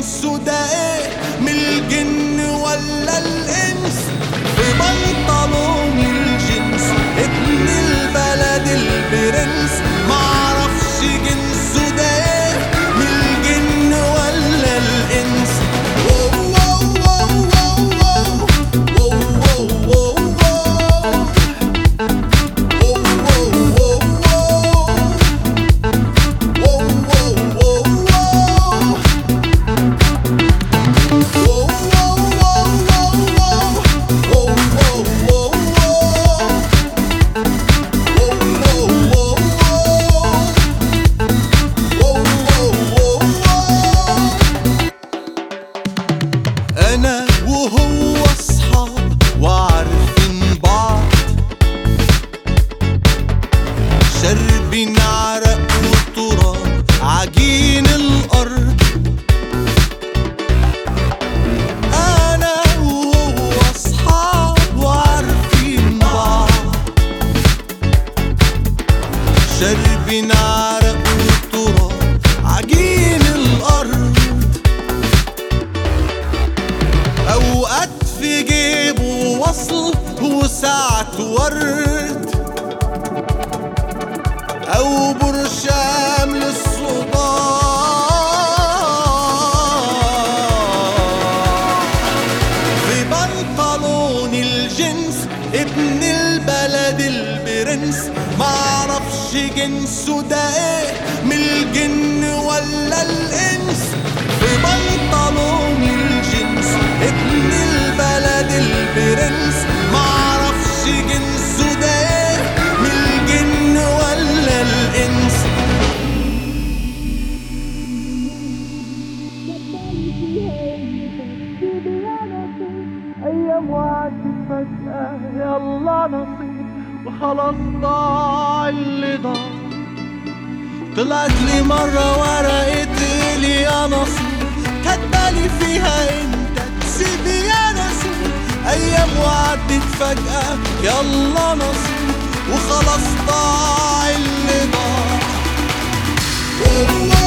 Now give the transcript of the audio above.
جنسه ده ايه، من الجن ولا الانس؟ في بنطلون الجنس ابن البلد البرنس، معرفش جنسه ده ايه، من الجن ولا الانس. أنا وهو أصحاب وعارفين بعض، شاربين عرق وتراب عجين الأرض. أنا وهو أصحاب وعارفين بعض، شاربين عرق وتراب عجين الأرض. أوقات في جيبه وصل وساعة ورد، أو برشام للصداع. في بنطلون الجنس ابن البلد البرنس، معرفش جنسه ده ايه، من الجن ولا الانس. في بنطلون الجنس ابن البلد البرنس، معرفش جنسه ده ايه، من الجن ولا الانس. ايام وعدت فجأة يلا نصيب، وخلاص ضاع اللي ضاع. طلعت لي مرة ورقة لي يا نصيب، كاتبالي فيها انت تسيب يا نصيب. ايام وعدت فجأة يلا نصيب، وخلاص ضاع اللي ضاع.